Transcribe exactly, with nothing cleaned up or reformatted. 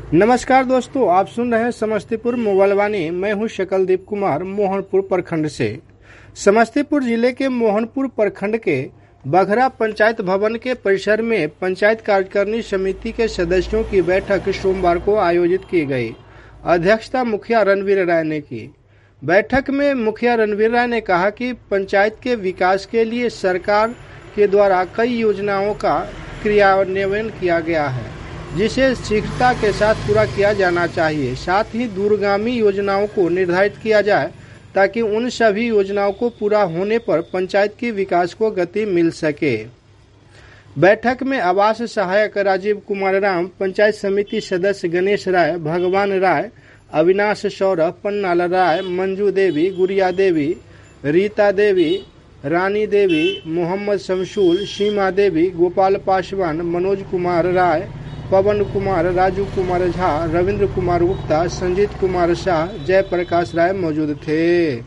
नमस्कार दोस्तों, आप सुन रहे हैं समस्तीपुर मोबाइल वाणी। मैं हूं शकलदीप कुमार, मोहनपुर प्रखंड से। समस्तीपुर जिले के मोहनपुर प्रखंड के बघरा पंचायत भवन के परिसर में पंचायत कार्यकारिणी समिति के सदस्यों की बैठक सोमवार को आयोजित की गई। अध्यक्षता मुखिया रणवीर राय ने की। बैठक में मुखिया रणवीर राय ने कहा कि पंचायत के विकास के लिए सरकार के द्वारा कई योजनाओं का क्रियान्वयन किया गया है, जिसे शीघ्रता के साथ पूरा किया जाना चाहिए। साथ ही दूरगामी योजनाओं को निर्धारित किया जाए ताकि उन सभी योजनाओं को पूरा होने पर पंचायत के विकास को गति मिल सके। बैठक में आवास सहायक राजीव कुमार राम, पंचायत समिति सदस्य गणेश राय, भगवान राय, अविनाश सौरभ, पन्नाल राय, मंजू देवी, गुड़िया देवी, रीता देवी, रानी देवी, मोहम्मद शमशुल, सीमा देवी, गोपाल पासवान, मनोज कुमार राय, पवन कुमार, राजू कुमार झा, रविंद्र कुमार गुप्ता, संजीत कुमार शाह, जयप्रकाश राय मौजूद थे।